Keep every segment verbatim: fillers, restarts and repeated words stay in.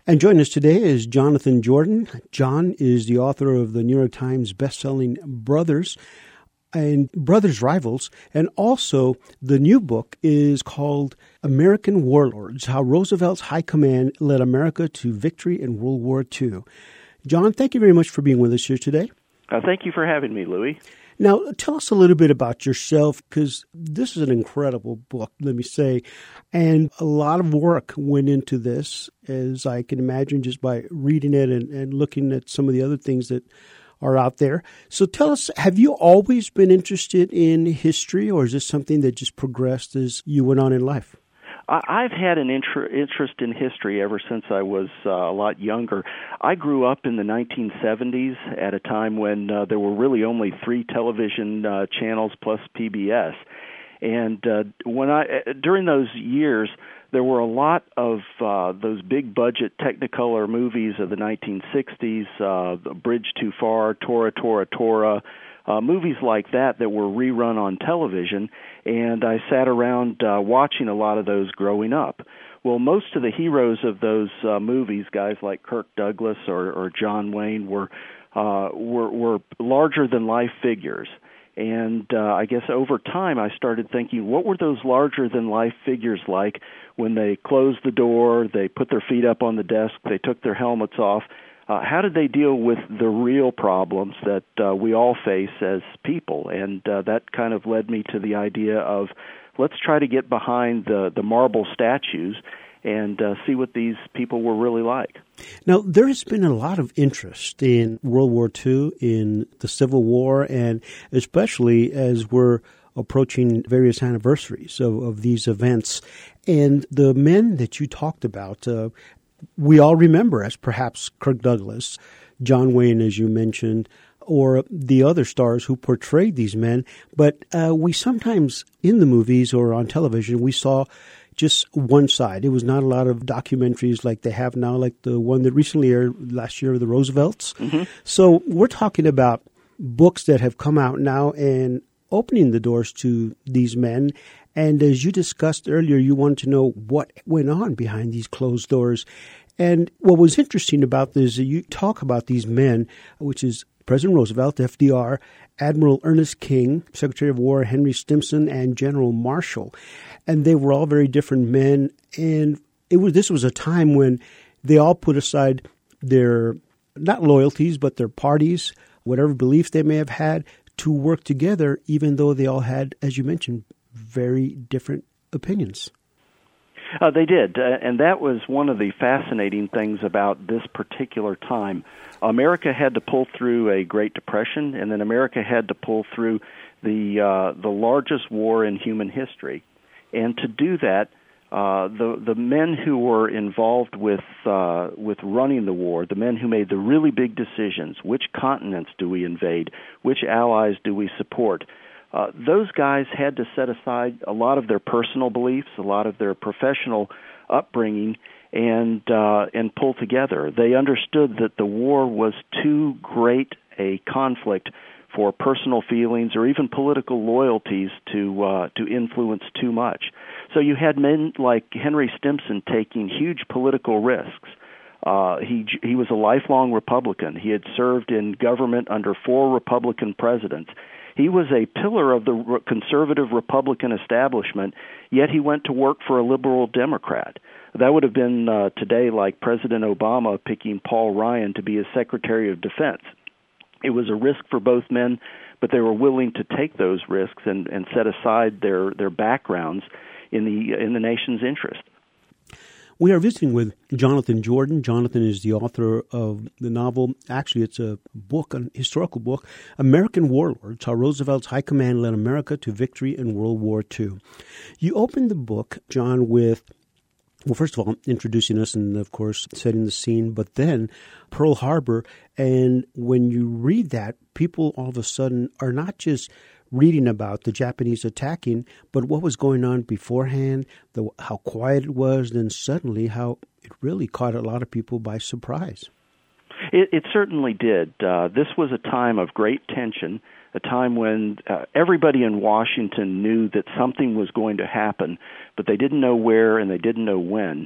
And joining us today is Jonathan Jordan. John is the author of the New York Times bestselling Brothers and Brothers Rivals. And also the new book is called American Warlords, How Roosevelt's High Command Led America to Victory in World War Two. John, thank you very much for being with us here today. Uh, thank you for having me, Louis. Now, tell us a little bit about yourself, because this is an incredible book, let me say, and a lot of work went into this, as I can imagine, just by reading it and, and looking at some of the other things that are out there. So tell us, have you always been interested in history, or is this something that just progressed as you went on in life? I've had an interest in history ever since I was uh, a lot younger. I grew up in the nineteen seventies at a time when uh, there were really only three television uh, channels plus P B S. And uh, when I during those years, there were a lot of uh, those big-budget Technicolor movies of the nineteen sixties, uh, Bridge Too Far, Tora, Tora, Tora, Uh, movies like that that were rerun on television, and I sat around uh, watching a lot of those growing up. Well, most of the heroes of those uh, movies, guys like Kirk Douglas or, or John Wayne, were uh, were, were larger-than-life figures. And uh, I guess over time I started thinking, what were those larger-than-life figures like when they closed the door, they put their feet up on the desk, they took their helmets off? Uh, how did they deal with the real problems that uh, we all face as people? And uh, that kind of led me to the idea of let's try to get behind the, the marble statues and uh, see what these people were really like. Now, there has been a lot of interest in World War Two, in the Civil War, and especially as we're approaching various anniversaries of, of these events. And the men that you talked about, uh, we all remember as perhaps Kirk Douglas, John Wayne, as you mentioned, or the other stars who portrayed these men. But uh, we sometimes, in the movies or on television, we saw just one side. It was not a lot of documentaries like they have now, like the one that recently aired last year, the Roosevelts. Mm-hmm. So we're talking about books that have come out now and opening the doors to these men. And as you discussed earlier, you wanted to know what went on behind these closed doors. And what was interesting about this is you talk about these men, which is President Roosevelt, F D R, Admiral Ernest King, Secretary of War Henry Stimson, and General Marshall. And they were all very different men. And it was this was a time when they all put aside their, not loyalties, but their parties, whatever beliefs they may have had, to work together, even though they all had, as you mentioned, very different opinions. Uh, they did, uh, and that was one of the fascinating things about this particular time. America had to pull through a Great Depression, and then America had to pull through the uh, the largest war in human history. And to do that, uh, the the men who were involved with uh, with running the war, the men who made the really big decisions, which continents do we invade, which allies do we support, Uh, those guys had to set aside a lot of their personal beliefs, a lot of their professional upbringing, and uh, and pull together. They understood that the war was too great a conflict for personal feelings or even political loyalties to uh, to influence too much. So you had men like Henry Stimson taking huge political risks. Uh, he he was a lifelong Republican. He had served in government under four Republican presidents. He was a pillar of the conservative Republican establishment, yet he went to work for a liberal Democrat. That would have been uh, today like President Obama picking Paul Ryan to be his Secretary of Defense. It was a risk for both men, but they were willing to take those risks and, and set aside their, their backgrounds in the in the nation's interest. We are visiting with Jonathan Jordan. Jonathan is the author of the novel. Actually, it's a book, an historical book, American Warlords, How Roosevelt's High Command Led America to Victory in World War Two. You opened the book, John, with, well, first of all, introducing us and, of course, setting the scene, but then Pearl Harbor. And when you read that, people all of a sudden are not just reading about the Japanese attacking, but what was going on beforehand, the, how quiet it was, then suddenly how it really caught a lot of people by surprise. It, it certainly did. Uh, this was a time of great tension, a time when uh, everybody in Washington knew that something was going to happen, but they didn't know where and they didn't know when.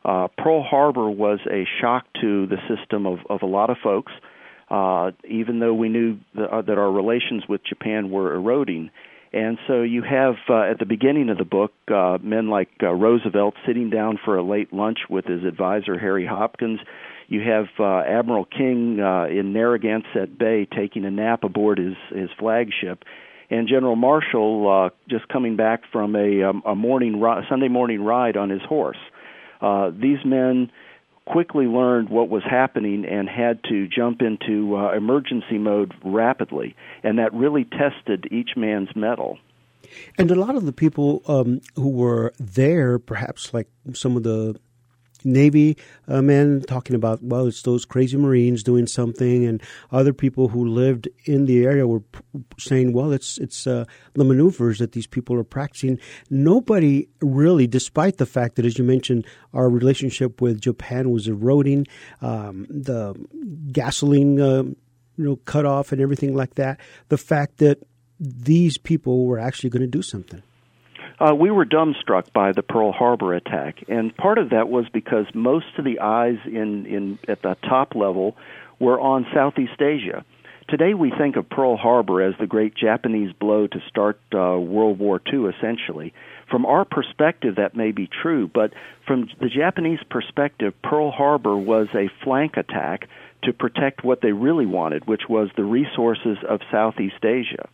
Uh, Pearl Harbor was a shock to the system of, of a lot of folks, uh, even though we knew the, uh, that our relations with Japan were eroding. And so you have, uh, at the beginning of the book, uh, men like uh, Roosevelt sitting down for a late lunch with his advisor, Harry Hopkins. You have uh, Admiral King uh, in Narragansett Bay taking a nap aboard his, his flagship, and General Marshall uh, just coming back from a, um, a morning ri- Sunday morning ride on his horse. Uh, these men quickly learned what was happening and had to jump into uh, emergency mode rapidly, and that really tested each man's mettle. And a lot of the people um, who were there, perhaps like some of the Navy uh, men talking about, well, it's those crazy Marines doing something, and other people who lived in the area were p- saying, well, it's it's uh, the maneuvers that these people are practicing. Nobody really, despite the fact that, as you mentioned, our relationship with Japan was eroding, um, the gasoline uh, you know, cut off and everything like that, the fact that these people were actually going to do something. Uh, we were dumbstruck by the Pearl Harbor attack, and part of that was because most of the eyes in, in at the top level were on Southeast Asia. Today we think of Pearl Harbor as the great Japanese blow to start uh, World War Two, essentially. From our perspective, that may be true, but from the Japanese perspective, Pearl Harbor was a flank attack to protect what they really wanted, which was the resources of Southeast Asia.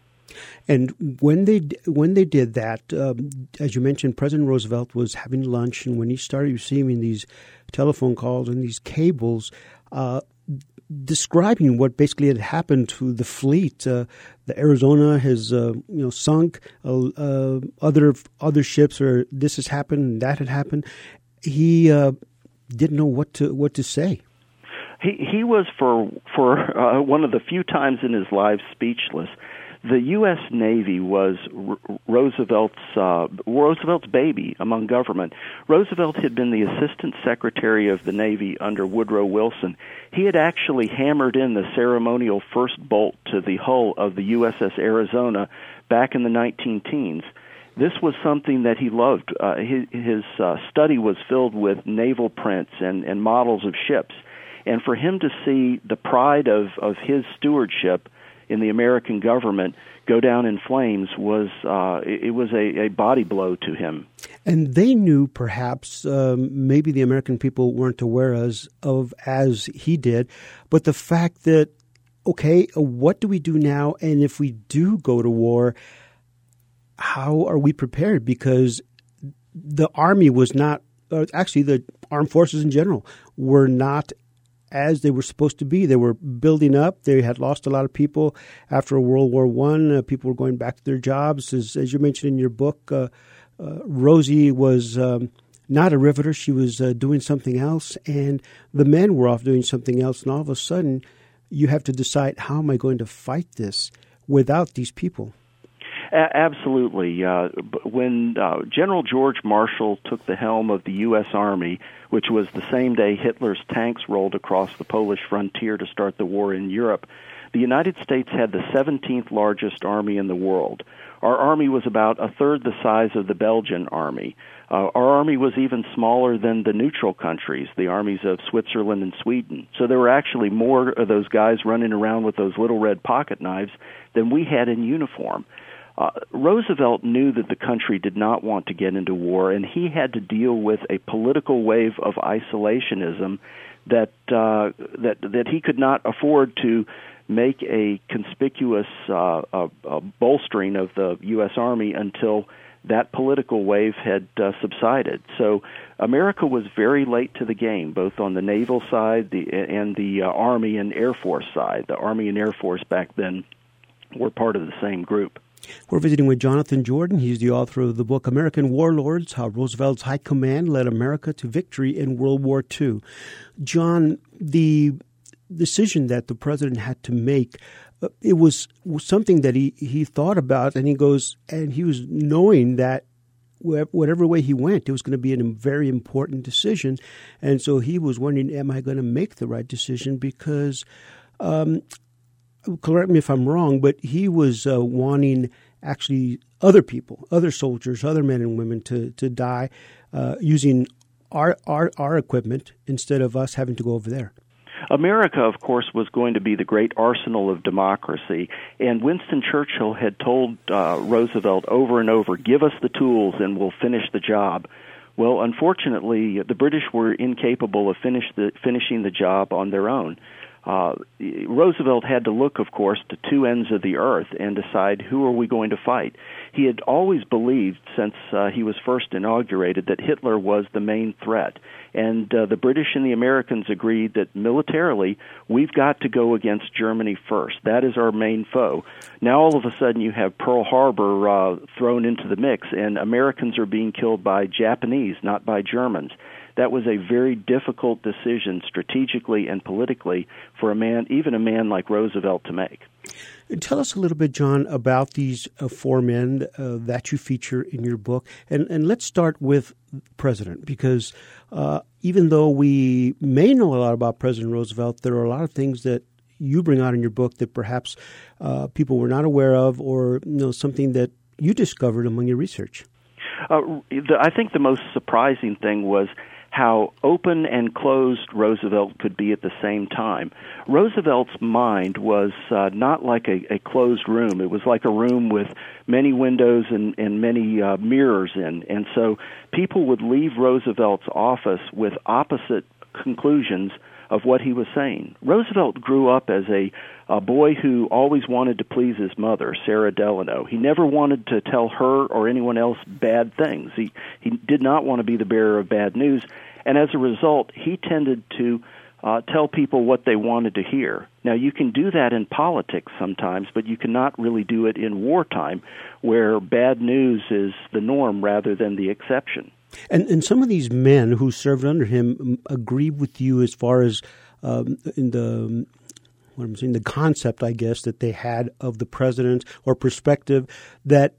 And when they when they did that, um, as you mentioned, President Roosevelt was having lunch, and when he started receiving these telephone calls and these cables uh, describing what basically had happened to the fleet, uh, the Arizona has uh, you know sunk, uh, uh, other other ships, or this has happened, and that had happened. He uh, didn't know what to what to say. He he was for for uh, one of the few times in his life speechless. The U S Navy was R- Roosevelt's uh, Roosevelt's baby among government. Roosevelt had been the Assistant Secretary of the Navy under Woodrow Wilson. He had actually hammered in the ceremonial first bolt to the hull of the U S S Arizona back in the nineteen teens. This was something that he loved. Uh, his his uh, study was filled with naval prints and, and models of ships. And for him to see the pride of, of his stewardship in the American government go down in flames was uh, it, it was a, a body blow to him. And they knew, perhaps, um, maybe the American people weren't aware as of as he did, but the fact that, okay, what do we do now? And if we do go to war, how are we prepared? Because the Army was not, uh, actually the armed forces in general, were not as they were supposed to be. They were building up. They had lost a lot of people after World War One. Uh, people were going back to their jobs. As, as you mentioned in your book, uh, uh, Rosie was um, not a riveter. She was uh, doing something else, and the men were off doing something else. And all of a sudden, you have to decide, how am I going to fight this without these people? A- absolutely. Uh, when uh, General George Marshall took the helm of the U S Army, which was the same day Hitler's tanks rolled across the Polish frontier to start the war in Europe, the United States had the seventeenth largest army in the world. Our army was about a third the size of the Belgian army. Uh, our army was even smaller than the neutral countries, the armies of Switzerland and Sweden. So there were actually more of those guys running around with those little red pocket knives than we had in uniform. Uh, Roosevelt knew that the country did not want to get into war, and he had to deal with a political wave of isolationism that uh, that that he could not afford to make a conspicuous uh, uh, uh, bolstering of the U S Army until that political wave had uh, subsided. So America was very late to the game, both on the naval side the, and the uh, Army and Air Force side. The Army and Air Force back then were part of the same group. We're visiting with Jonathan Jordan. He's the author of the book American Warlords, How Roosevelt's High Command Led America to Victory in World War Two. John, the decision that the president had to make, uh, it was, was something that he, he thought about, and he goes, and he was knowing that whatever way he went, it was going to be a very important decision. And so he was wondering, am I going to make the right decision? Because um correct me if I'm wrong, but he was uh, wanting actually other people, other soldiers, other men and women to, to die uh, using our, our, our equipment instead of us having to go over there. America, of course, was going to be the great arsenal of democracy, and Winston Churchill had told uh, Roosevelt over and over, give us the tools and we'll finish the job. Well, unfortunately, the British were incapable of finish the, finishing the job on their own. Uh, Roosevelt had to look, of course, to two ends of the earth and decide who are we going to fight. He had always believed, since uh, he was first inaugurated, that Hitler was the main threat. And uh, the British and the Americans agreed that militarily, we've got to go against Germany first. That is our main foe. Now all of a sudden you have Pearl Harbor uh, thrown into the mix, and Americans are being killed by Japanese, not by Germans. That was a very difficult decision strategically and politically for a man, even a man like Roosevelt, to make. Tell us a little bit, John, about these uh, four men uh, that you feature in your book. And, and let's start with President, because uh, even though we may know a lot about President Roosevelt, there are a lot of things that you bring out in your book that perhaps uh, people were not aware of, or you know, something that you discovered among your research. Uh, the, I think the most surprising thing was how open and closed Roosevelt could be at the same time. Roosevelt's mind was uh, not like a, a closed room. It was like a room with many windows and, and many uh, mirrors in. And so people would leave Roosevelt's office with opposite conclusions of what he was saying. Roosevelt grew up as a, a boy who always wanted to please his mother, Sarah Delano. He never wanted to tell her or anyone else bad things. He, he did not want to be the bearer of bad news. And as a result, he tended to uh, tell people what they wanted to hear. Now, you can do that in politics sometimes, but you cannot really do it in wartime, where bad news is the norm rather than the exception. And, and some of these men who served under him agree with you as far as um, in the what I'm saying, the concept, I guess, that they had of the president or perspective, that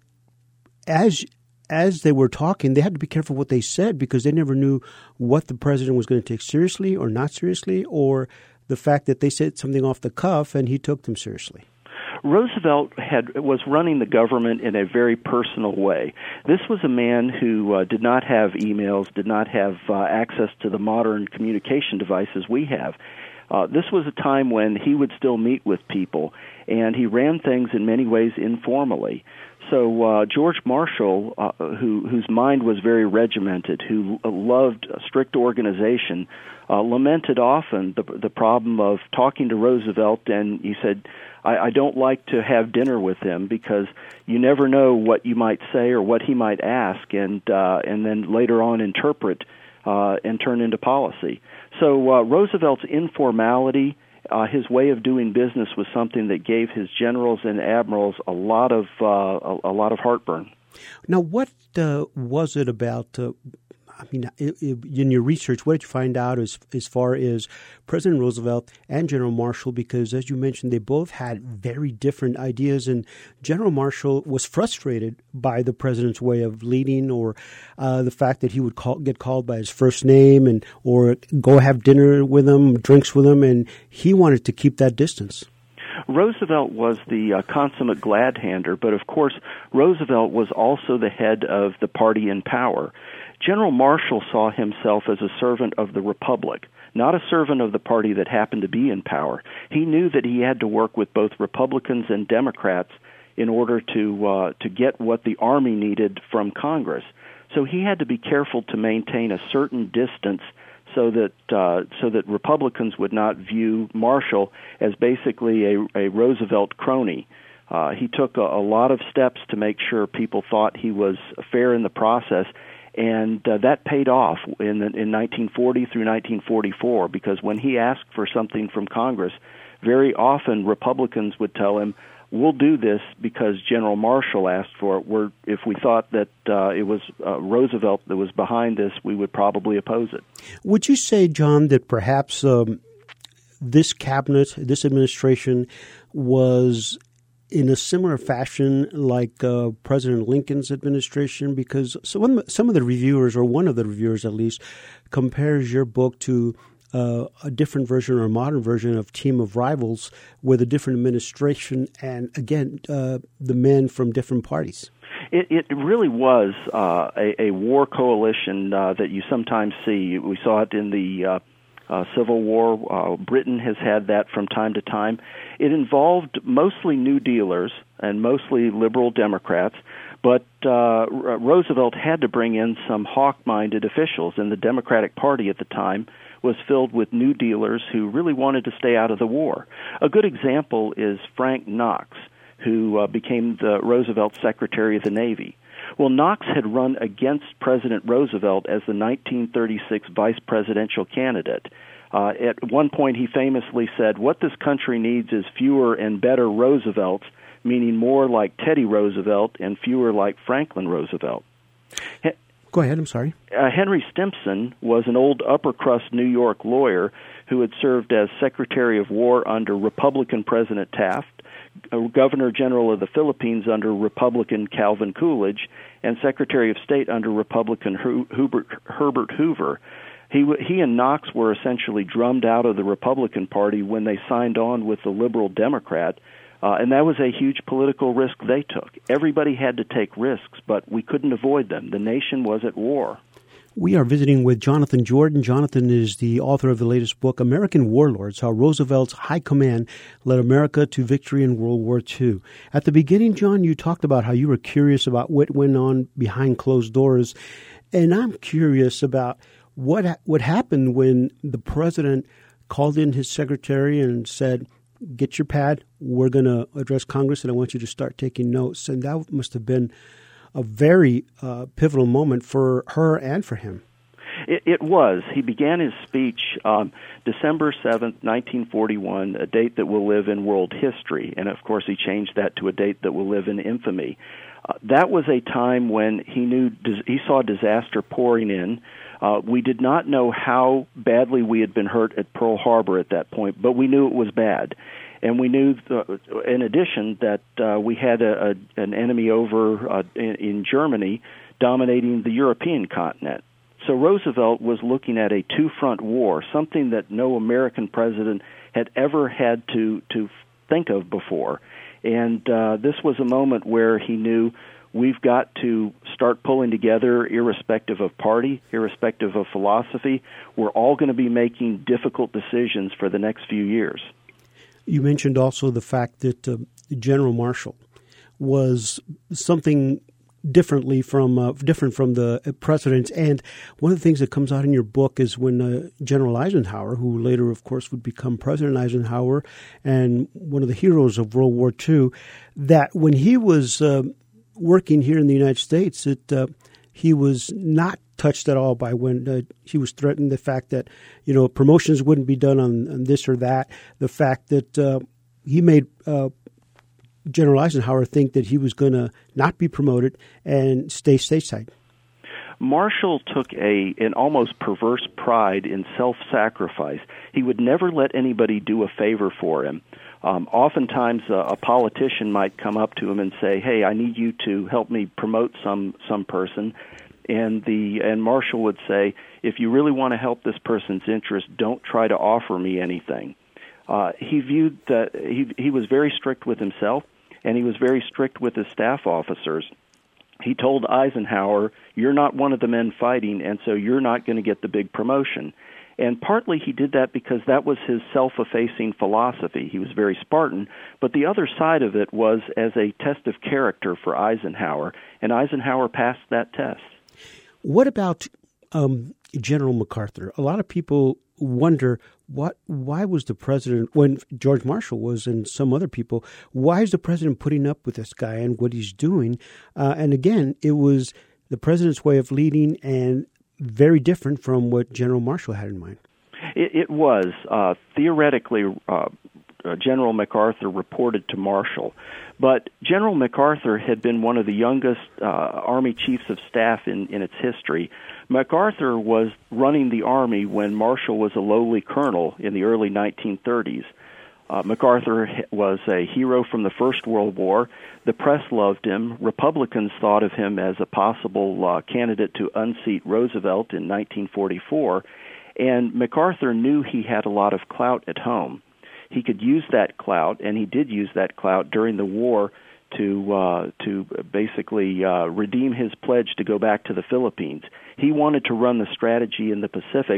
as as they were talking, they had to be careful what they said, because they never knew what the president was going to take seriously or not seriously, or the fact that they said something off the cuff and he took them seriously. Roosevelt had was running the government in a very personal way. This was a man who uh, did not have emails, did not have uh, access to the modern communication devices we have. Uh, this was a time when he would still meet with people, and he ran things in many ways informally. So uh, George Marshall, uh, who, whose mind was very regimented, who loved strict organization, uh, lamented often the, the problem of talking to Roosevelt, and he said, I, I don't like to have dinner with him because you never know what you might say or what he might ask, and uh, and then later on interpret uh, and turn into policy. So uh, Roosevelt's informality, Uh, his way of doing business, was something that gave his generals and admirals a lot of uh, a, a lot of heartburn. Now, what uh, was it about? Uh, I mean, it, it, in your research, what did you find out as as far as President Roosevelt and General Marshall? Because, as you mentioned, they both had very different ideas, and General Marshall was frustrated by the president's way of leading, or uh, the fact that he would call, get called by his first name, and or go have dinner with him, drinks with him, and he wanted to keep that distance. Roosevelt was the uh, consummate glad-hander, but of course, Roosevelt was also the head of the party in power. General Marshall saw himself as a servant of the Republic, not a servant of the party that happened to be in power. He knew that he had to work with both Republicans and Democrats in order to uh, to get what the Army needed from Congress. So he had to be careful to maintain a certain distance so that uh, so that Republicans would not view Marshall as basically a, a Roosevelt crony. Uh, he took a, a lot of steps to make sure people thought he was fair in the process. And uh, that paid off in, the, in nineteen forty through nineteen forty-four, because when he asked for something from Congress, very often Republicans would tell him, we'll do this because General Marshall asked for it. We're, if we thought that uh, it was uh, Roosevelt that was behind this, we would probably oppose it. Would you say, John, that perhaps um, this cabinet, this administration was in a similar fashion like uh, President Lincoln's administration? Because some, some of the reviewers, or one of the reviewers at least, compares your book to uh, a different version or a modern version of Team of Rivals with a different administration and, again, uh, the men from different parties? It, it really was uh, a, a war coalition uh, that you sometimes see. We saw it in the uh, uh, Civil War. Uh, Britain has had that from time to time. It involved mostly New Dealers and mostly liberal Democrats, but uh, Roosevelt had to bring in some hawk-minded officials, and the Democratic Party at the time was filled with New Dealers who really wanted to stay out of the war. A good example is Frank Knox, who uh, became the Roosevelt Secretary of the Navy. Well, Knox had run against President Roosevelt as the nineteen thirty-six vice presidential candidate. Uh, at one point, he famously said, "What this country needs is fewer and better Roosevelts," meaning more like Teddy Roosevelt and fewer like Franklin Roosevelt. He- Go ahead, I'm sorry. Uh, Henry Stimson was an old upper-crust New York lawyer who had served as Secretary of War under Republican President Taft, Governor General of the Philippines under Republican Calvin Coolidge, and Secretary of State under Republican Hubert, Herbert Hoover. He, he and Knox were essentially drummed out of the Republican Party when they signed on with the liberal Democrat, uh, and that was a huge political risk they took. Everybody had to take risks, but we couldn't avoid them. The nation was at war. We are visiting with Jonathan Jordan. Jonathan is the author of the latest book, American Warlords, How Roosevelt's High Command Led America to Victory in World War Two. At the beginning, John, you talked about how you were curious about what went on behind closed doors. And I'm curious about what what happened when the president called in his secretary and said, "Get your pad, we're going to address Congress, and I want you to start taking notes." And that must have been a very uh, pivotal moment for her and for him. It, it was. He began his speech um, December seventh, nineteen forty-one, a date that will live in world history. And, of course, he changed that to a date that will live in infamy. Uh, that was a time when he knew he saw disaster pouring in. Uh, we did not know how badly we had been hurt at Pearl Harbor at that point, but we knew it was bad. And we knew, the, in addition, that uh, we had a, a, an enemy over uh, in, in Germany dominating the European continent. So Roosevelt was looking at a two-front war, something that no American president had ever had to, to think of before. And uh, this was a moment where he knew we've got to start pulling together irrespective of party, irrespective of philosophy. We're all going to be making difficult decisions for the next few years. You mentioned also the fact that uh, General Marshall was something differently from uh, different from the presidents. And one of the things that comes out in your book is when uh, General Eisenhower, who later, of course, would become President Eisenhower and one of the heroes of World War Two, that when he was uh, working here in the United States, it, uh, he was not touched at all by when uh, he was threatened the fact that, you know, promotions wouldn't be done on, on this or that, the fact that uh, he made uh, General Eisenhower think that he was going to not be promoted and stay stateside. Marshall took a an almost perverse pride in self-sacrifice. He would never let anybody do a favor for him. Um, oftentimes, uh, a politician might come up to him and say, "Hey, I need you to help me promote some some person," and the and Marshall would say, "If you really want to help this person's interest, don't try to offer me anything." Uh, he viewed that he he was very strict with himself, and he was very strict with his staff officers. He told Eisenhower, "You're not one of the men fighting, and so you're not going to get the big promotion." And partly he did that because that was his self-effacing philosophy. He was very Spartan, but the other side of it was as a test of character for Eisenhower, and Eisenhower passed that test. What about um, General MacArthur? A lot of people wonder what why was the president, when George Marshall was and some other people, why is the president putting up with this guy and what he's doing? Uh, and again, it was the president's way of leading and very different from what General Marshall had in mind. It, it was. Uh, theoretically, uh, uh, General MacArthur reported to Marshall, but General MacArthur had been one of the youngest uh, Army chiefs of staff in, in its history. MacArthur was running the Army when Marshall was a lowly colonel in the early nineteen thirties. Uh, MacArthur was a hero from the First World War. The press loved him. Republicans thought of him as a possible uh, candidate to unseat Roosevelt in nineteen forty-four. And MacArthur knew he had a lot of clout at home. He could use that clout, and he did use that clout during the war to uh, to basically uh, redeem his pledge to go back to the Philippines. He wanted to run the strategy in the Pacific,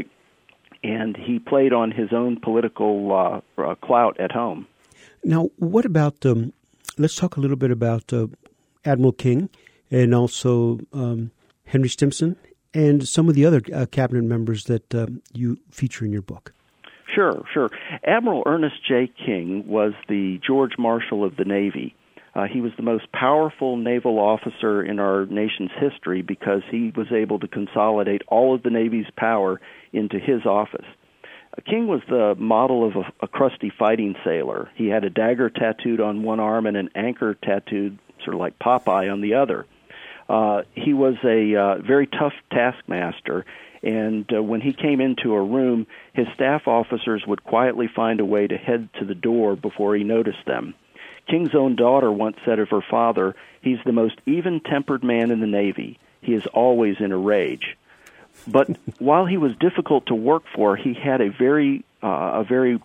and he played on his own political uh, uh, clout at home. Now, what about, um, let's talk a little bit about uh, Admiral King and also um, Henry Stimson and some of the other uh, cabinet members that um, you feature in your book. Sure, sure. Admiral Ernest J. King was the George Marshall of the Navy. Uh, he was the most powerful naval officer in our nation's history because he was able to consolidate all of the Navy's power into his office. Uh, King was the model of a, a crusty fighting sailor. He had a dagger tattooed on one arm and an anchor tattooed, sort of like Popeye, on the other. Uh, he was a uh, very tough taskmaster, and uh, when he came into a room, his staff officers would quietly find a way to head to the door before he noticed them. King's own daughter once said of her father, "He's the most even-tempered man in the Navy. He is always in a rage." But while he was difficult to work for, he had a very uh, a very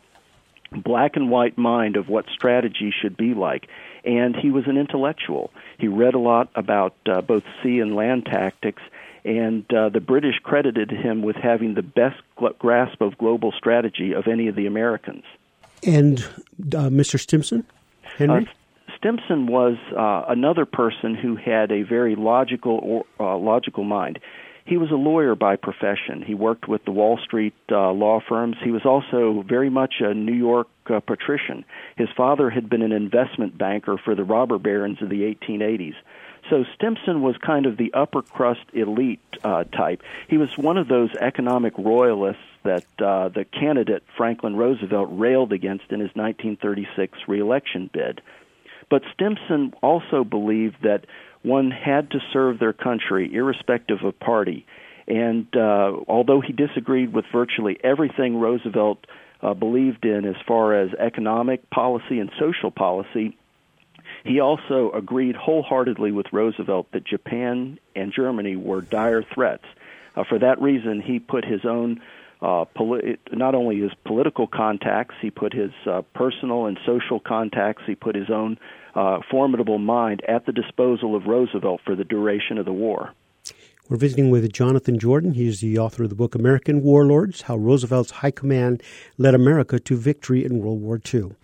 black and white mind of what strategy should be like. And he was an intellectual. He read a lot about uh, both sea and land tactics, and uh, the British credited him with having the best gl- grasp of global strategy of any of the Americans. And uh, Mister Stimson? Henry? Uh, Stimson was uh, another person who had a very logical or, uh, logical mind. He was a lawyer by profession. He worked with the Wall Street uh, law firms. He was also very much a New York uh, patrician. His father had been an investment banker for the robber barons of the eighteen eighties. So Stimson was kind of the upper crust elite uh, type. He was one of those economic royalists that uh, the candidate Franklin Roosevelt railed against in his nineteen thirty-six reelection bid. But Stimson also believed that one had to serve their country irrespective of party. And uh, although he disagreed with virtually everything Roosevelt uh, believed in as far as economic policy and social policy, he also agreed wholeheartedly with Roosevelt that Japan and Germany were dire threats. Uh, for that reason, he put his own, uh, poli- not only his political contacts, he put his uh, personal and social contacts, he put his own uh, formidable mind at the disposal of Roosevelt for the duration of the war. We're visiting with Jonathan Jordan. He's the author of the book American Warlords, How Roosevelt's High Command Led America to Victory in World War Two.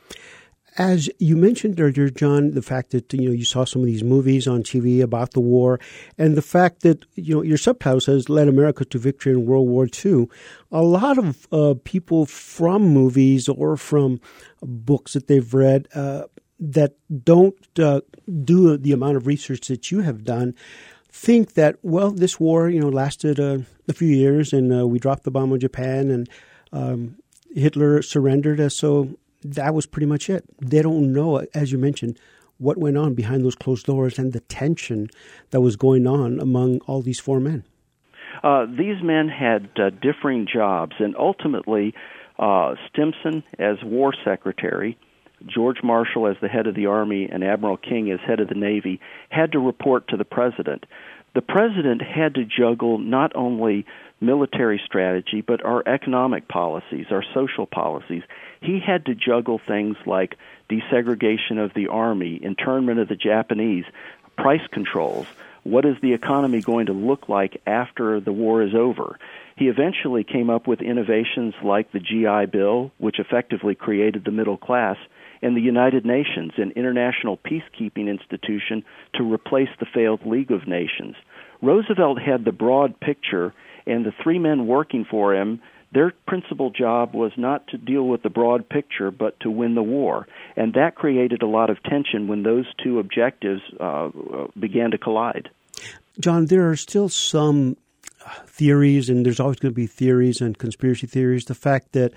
As you mentioned earlier, John, the fact that, you know, you saw some of these movies on T V about the war, and the fact that, you know, your subtitle says led America to victory in World War Two. A lot of uh, people from movies or from books that they've read uh, that don't uh, do the amount of research that you have done think that, well, this war, you know, lasted uh, a few years, and uh, we dropped the bomb on Japan, and um, Hitler surrendered, uh, so that was pretty much it. They don't know, as you mentioned, what went on behind those closed doors and the tension that was going on among all these four men. Uh, these men had uh, differing jobs, and ultimately uh, Stimson as war secretary, George Marshall as the head of the Army, and Admiral King as head of the Navy had to report to the president. The president had to juggle not only military strategy, but our economic policies, our social policies. He had to juggle things like desegregation of the Army, internment of the Japanese, price controls. What is the economy going to look like after the war is over? He eventually came up with innovations like the G I Bill, which effectively created the middle class, and the United Nations, an international peacekeeping institution to replace the failed League of Nations. Roosevelt had the broad picture, and the three men working for him, their principal job was not to deal with the broad picture, but to win the war. And that created a lot of tension when those two objectives uh, began to collide. John, there are still some theories, and there's always going to be theories and conspiracy theories. The fact that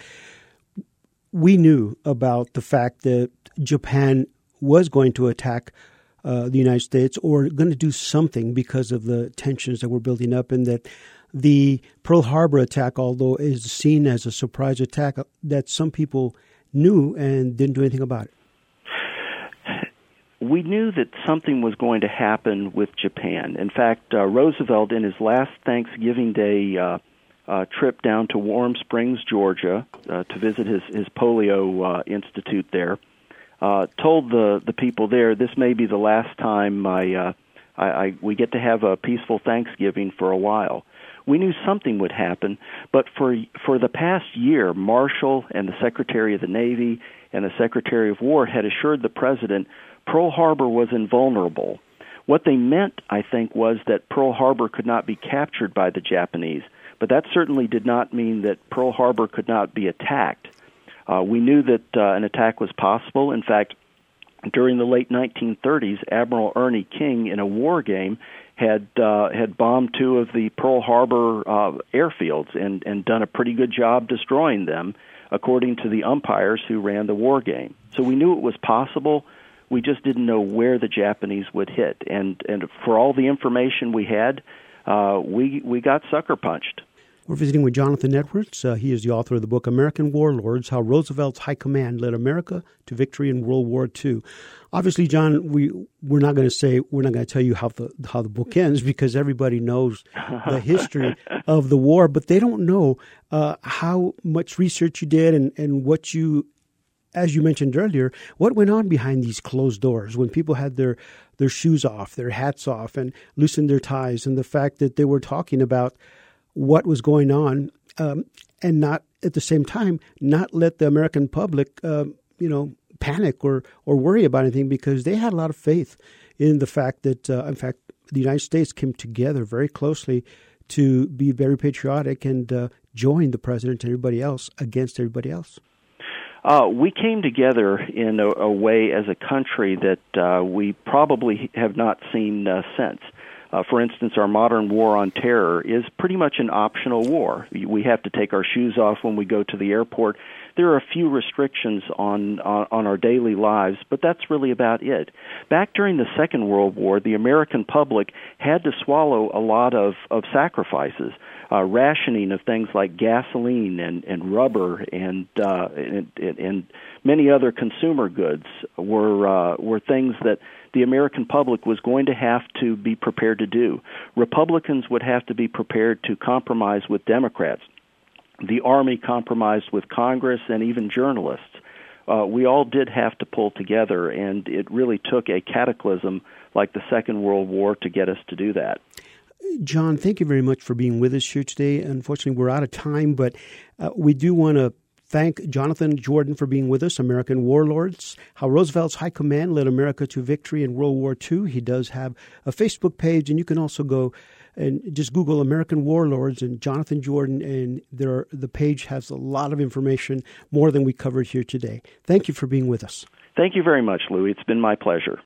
we knew about the fact that Japan was going to attack uh, the United States or going to do something because of the tensions that were building up, and that the Pearl Harbor attack, although is seen as a surprise attack, that some people knew and didn't do anything about it. We knew that something was going to happen with Japan. In fact, uh, Roosevelt, in his last Thanksgiving Day uh, uh, trip down to Warm Springs, Georgia, uh, to visit his, his polio uh, institute there, uh, told the, the people there, this may be the last time I, uh, I, I we get to have a peaceful Thanksgiving for a while. We knew something would happen, but for for the past year, Marshall and the Secretary of the Navy and the Secretary of War had assured the President Pearl Harbor was invulnerable. What they meant, I think, was that Pearl Harbor could not be captured by the Japanese, but that certainly did not mean that Pearl Harbor could not be attacked. Uh, we knew that uh, an attack was possible. In fact, during the late nineteen thirties, Admiral Ernie King, in a war game, had uh, had bombed two of the Pearl Harbor uh, airfields and, and done a pretty good job destroying them, according to the umpires who ran the war game. So we knew it was possible. We just didn't know where the Japanese would hit. And, and for all the information we had, uh, we we got sucker punched. We're visiting with Jonathan Edwards. Uh, he is the author of the book American Warlords, How Roosevelt's High Command Led America to Victory in World War Two. Obviously, John, we, we're not going to say, we're not going to tell you how the, how the book ends because everybody knows the history of the war, but they don't know uh, how much research you did and, and what you, as you mentioned earlier, what went on behind these closed doors when people had their, their shoes off, their hats off, and loosened their ties, and the fact that they were talking about what was going on, um, and not at the same time not let the American public, uh, you know, panic or or worry about anything because they had a lot of faith in the fact that, uh, in fact, the United States came together very closely to be very patriotic and uh, join the president and everybody else against everybody else. Uh, we came together in a, a way as a country that uh, we probably have not seen uh, since. Uh, for instance, our modern war on terror is pretty much an optional war. We have to take our shoes off when we go to the airport. There are a few restrictions on, on, on our daily lives, but that's really about it. Back during the Second World War, the American public had to swallow a lot of, of sacrifices. Uh, rationing of things like gasoline and, and rubber and, uh, and and many other consumer goods were uh, were things that the American public was going to have to be prepared to do. Republicans would have to be prepared to compromise with Democrats. The Army compromised with Congress and even journalists. Uh, we all did have to pull together, and it really took a cataclysm like the Second World War to get us to do that. John, thank you very much for being with us here today. Unfortunately, we're out of time, but uh, we do want to thank Jonathan Jordan for being with us, American Warlords, How Roosevelt's High Command Led America to Victory in World War Two. He does have a Facebook page, and you can also go and just Google American Warlords and Jonathan Jordan, and there are, the page has a lot of information, more than we covered here today. Thank you for being with us. Thank you very much, Louis. It's been my pleasure.